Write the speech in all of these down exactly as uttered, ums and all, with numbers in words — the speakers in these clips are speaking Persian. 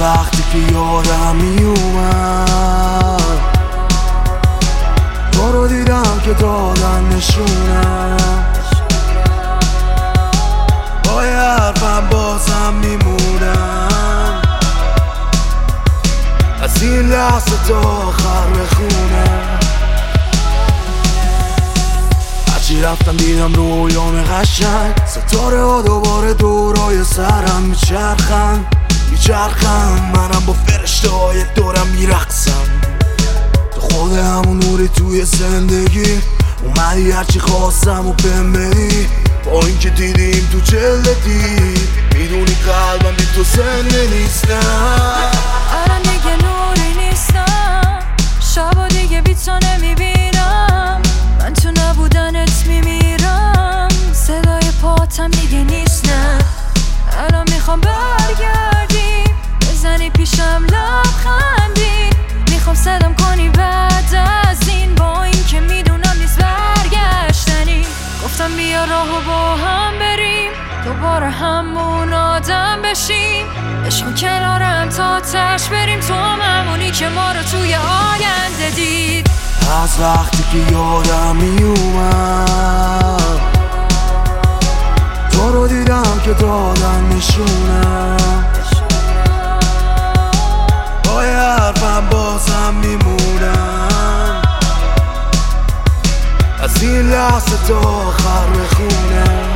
وقتی که یادم میومد تو رو دیدم که دادن نشونم، با یه حرفم بازم میمونم، از این لحظه تا آخر بخونم. هرچی رفتم دیدم رویام قشنگ، ستاره ها دوباره دورای سرم میچرخن میچرخن منم با فرشته های دورم میرقصم. تو خود همون نوری توی زندگی اومدی، هرچی خواستم و بهم بدی، با اینکه دیدیم تو جلدی میدونی قلبم بی تو زنده نیستم. الان دیگه نوری نیستم، شبا دیگه بی تو نمیبینم، من تو نبودنت میمیرم، صدای پاتم دیگه نیست. نه الان میخوام برگردی بزنی پیشم لبخندی، میخوام صدام کنی بعد از این، با این که میدونم نیست برگشتنی. گفتم بیا راهو با هم بریم، دوباره همون آدم بشیم، عشق کنارم تا تش بریم، تو هم همونی که ما رو توی آینده دید. از وقتی که یادم میومد تو رو دیدم که دادن نشونم، با یه حرفم بازم میمونم، از این لحظه تا آخر بخونم.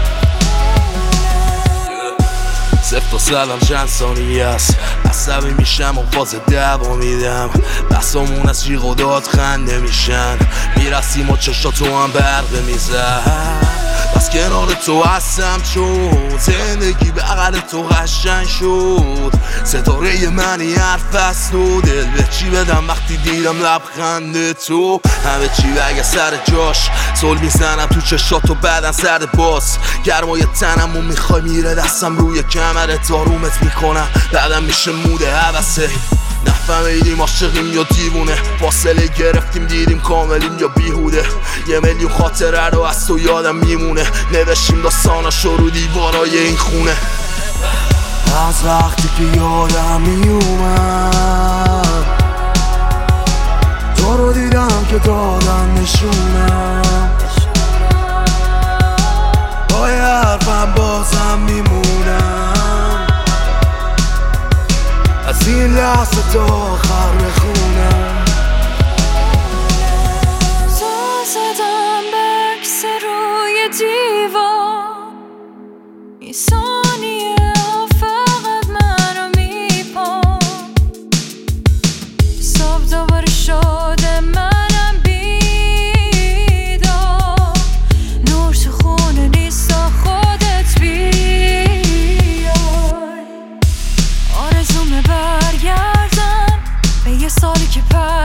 صفت و سلام چند ثانیه است، عصبی میشم و فاز دعوا میدم، بحثامون از جیغ و داد خنده میشن، میرسیم و چشاتو هم برقه میزن، بس کنار تو هستم چون زندگی بغل تو قشنگ شد، ستاره منی حرف است و دل به چی بدم وقتی دیدم لبخند تو، همه چی بگه سر جاش، سل میزنم تو چشاتو بعدن سرد باز، گرمای تنم و میخوای میره دستم روی کمرت آرومت میکنم، بعدم میشه موده حوثه، نفهمیدیم عاشقیم یا دیوونه، فاصله گرفتیم دیدیم کاملیم یا بیهوده، یه میلیون خاطره رو از تو یادم میمونه، نوشتیم داستاناشو رو دیوارای این خونه. از وقتی که یادم میومد تو رو دیدم که دادن نشونم، با یه حرفم بازم میمونم، از این لحظه تا آخر بخونم. تو زدم بکس روی دیوار، این ثانیه ها فقط منو میپام، صبح دوباره شده منم بیدار، نور تو خونه نیست تا خودت بیای، آرزومه برگردم به یه سالی که پر